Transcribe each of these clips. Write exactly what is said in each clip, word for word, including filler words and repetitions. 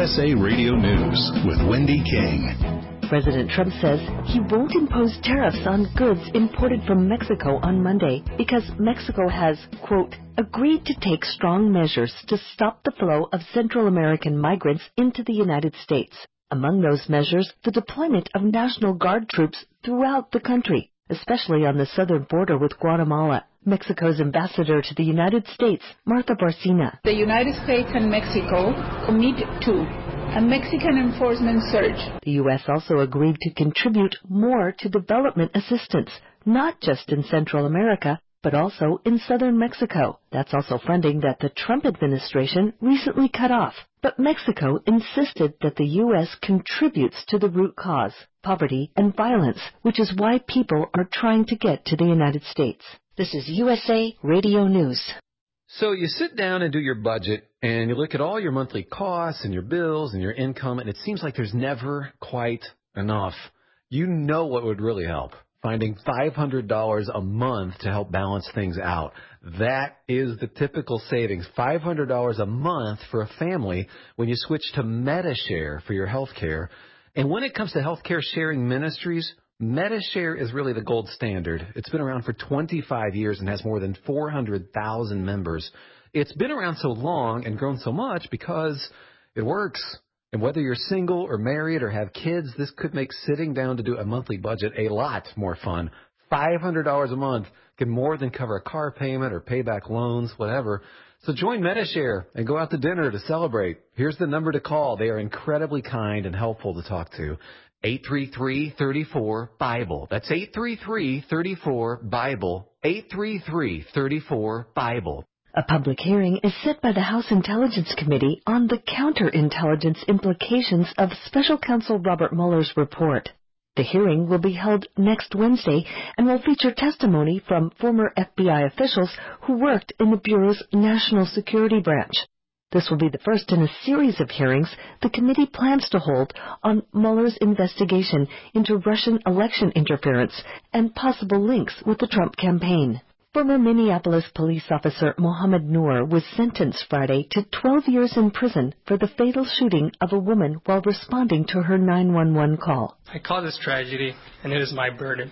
S A Radio News with Wendy King. President Trump says he won't impose tariffs on goods imported from Mexico on Monday because Mexico has, quote, agreed to take strong measures to stop the flow of Central American migrants into the United States. Among those measures, the deployment of National Guard troops throughout the country, especially on the southern border with Guatemala. Mexico's ambassador to the United States, Martha Barcina. The United States and Mexico commit to a Mexican enforcement surge. The U S also agreed to contribute more to development assistance, not just in Central America, but also in southern Mexico. That's also funding that the Trump administration recently cut off. But Mexico insisted that the U S contributes to the root cause, poverty and violence, which is why people are trying to get to the United States. This is U S A Radio News. So you sit down and do your budget, and you look at all your monthly costs and your bills and your income, and it seems like there's never quite enough. You know what would really help? Finding five hundred dollars a month to help balance things out. That is the typical savings, five hundred dollars a month for a family when you switch to Medi-Share for your health care. And when it comes to healthcare sharing ministries, Medi-Share is really the gold standard. It's been around for twenty-five years and has more than four hundred thousand members. It's been around so long and grown so much because it works. And whether you're single or married or have kids, this could make sitting down to do a monthly budget a lot more fun. five hundred dollars a month can more than cover a car payment or pay back loans, whatever. So join Medi-Share and go out to dinner to celebrate. Here's the number to call. They are incredibly kind and helpful to talk to. eight three three, three four, BIBLE. That's eight three three, three four, BIBLE. eight three three, three four, BIBLE. A public hearing is set by the House Intelligence Committee on the counterintelligence implications of Special Counsel Robert Mueller's report. The hearing will be held next Wednesday and will feature testimony from former F B I officials who worked in the Bureau's National Security Branch. This will be the first in a series of hearings the committee plans to hold on Mueller's investigation into Russian election interference and possible links with the Trump campaign. Former Minneapolis police officer Mohammed Noor was sentenced Friday to twelve years in prison for the fatal shooting of a woman while responding to her nine one one call. I caused this tragedy, and it is my burden.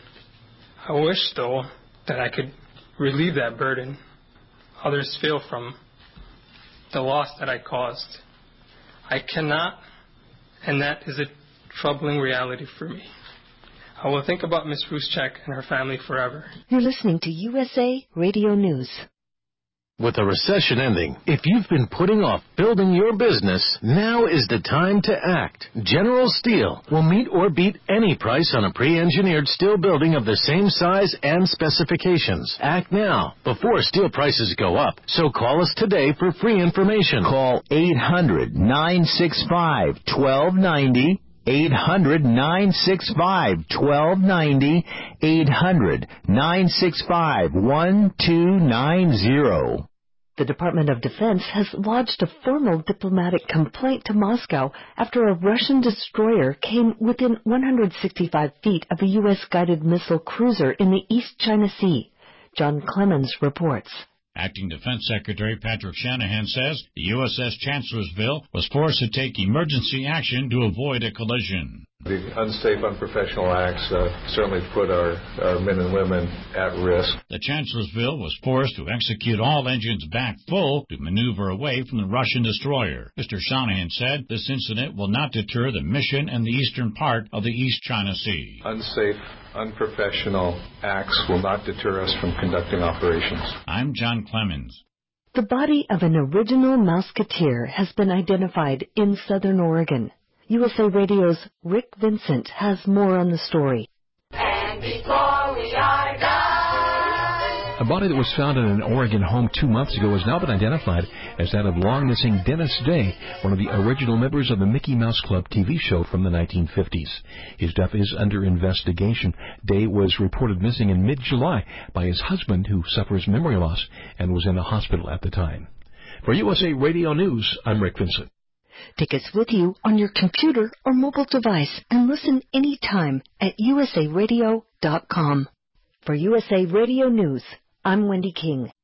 I wish, though, that I could relieve that burden. Others feel from the loss that I caused. I cannot, and that is a troubling reality for me. I will think about Miss Ruschek and her family forever. You're listening to U S A Radio News. With the recession ending, if you've been putting off building your business, now is the time to act. General Steel will meet or beat any price on a pre-engineered steel building of the same size and specifications. Act now, before steel prices go up. So call us today for free information. Call eight hundred, nine six five, one two nine zero. eight hundred, nine six five, one two nine zero. eight hundred, nine six five, one two nine zero. The Department of Defense has lodged a formal diplomatic complaint to Moscow after a Russian destroyer came within one hundred sixty-five feet of a U S guided missile cruiser in the East China Sea. John Clemens reports. Acting Defense Secretary Patrick Shanahan says the U S S Chancellorsville was forced to take emergency action to avoid a collision. The unsafe, unprofessional acts uh, certainly put our, our men and women at risk. The Chancellorsville was forced to execute all engines back full to maneuver away from the Russian destroyer. Mister Shanahan said this incident will not deter the mission in the eastern part of the East China Sea. Unsafe, unprofessional acts will not deter us from conducting operations. I'm John Clemens. The body of an original Mouseketeer has been identified in southern Oregon. U S A Radio's Rick Vincent has more on the story. And before we are done. A body that was found in an Oregon home two months ago has now been identified as that of long-missing Dennis Day, one of the original members of the Mickey Mouse Club T V show from the nineteen fifties. His death is under investigation. Day was reported missing in mid-July by his husband, who suffers memory loss and was in a hospital at the time. For U S A Radio News, I'm Rick Vincent. Take us with you on your computer or mobile device and listen anytime at U S A radio dot com. For U S A Radio News, I'm Wendy King.